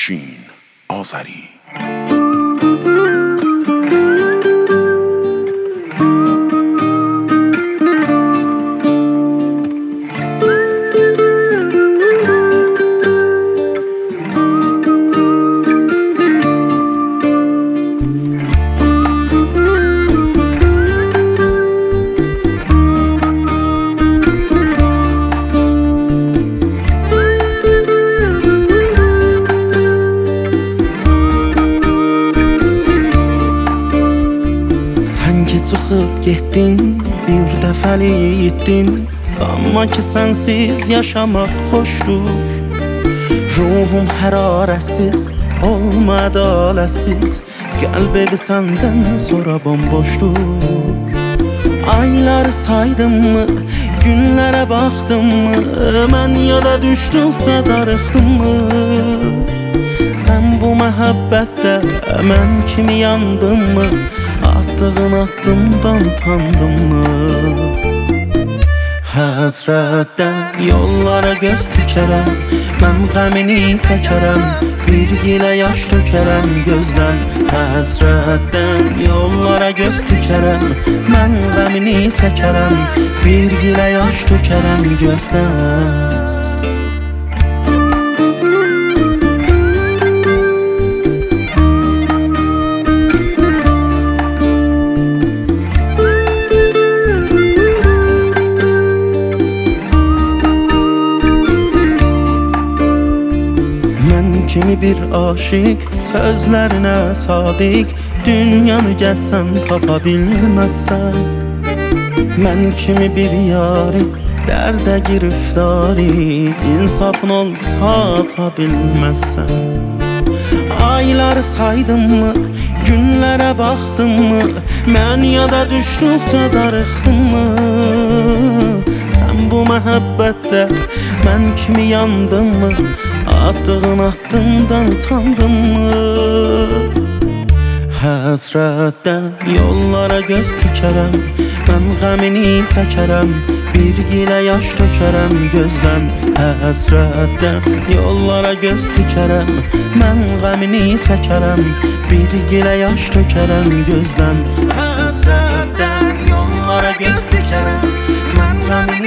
Afşin Azəri. Çıxıb getdin, bir dəfəlik itdin. Sanma ki sənsiz yaşamaq xoşdur. Ruhum hərarəsiz, olma ədaləsiz. Qəlb evi səndən sonra bomboşdur. Ayları saydım mı, günlərə baxdım mı? Mən yada düşdükcə darıxdım mı? Sən bu məhəbbətdə mən kimi yandın mı? Attığın addımdan utandın mı? Həsrətdən yollara göz tikərəm, mən qəmini çəkərəm, bir gilə yaş tökərəm gözdən. Həsrətdən yollara göz tikərəm, mən qəmini çəkərəm, bir gilə yaş tökərəm gözdən. Kimi bir aşık, sözlerine sadik, dünyanı gəzsən tapa bilməzsən. Mən kimi bir yari, dərdə giriftari, insafın olsa ata bilməzsən. Ayları saydım mı, günlərə baxdım mı? Mən yada düşdükcə darıxdım mı? Sən bu məhəbbətdə mən kimi yandın mı? Attığın addımdan utandın mı? Həsrətdən yollara göz tikərəm, mən qəmini təkərəm, bir gilə yaş tökərəm gözdən. Həsrətdən yollara göz tikərəm, mən qəmini təkərəm, bir gilə yaş tökərəm gözdən. Həsrətdən yollara göz tikərəm, mən qəmini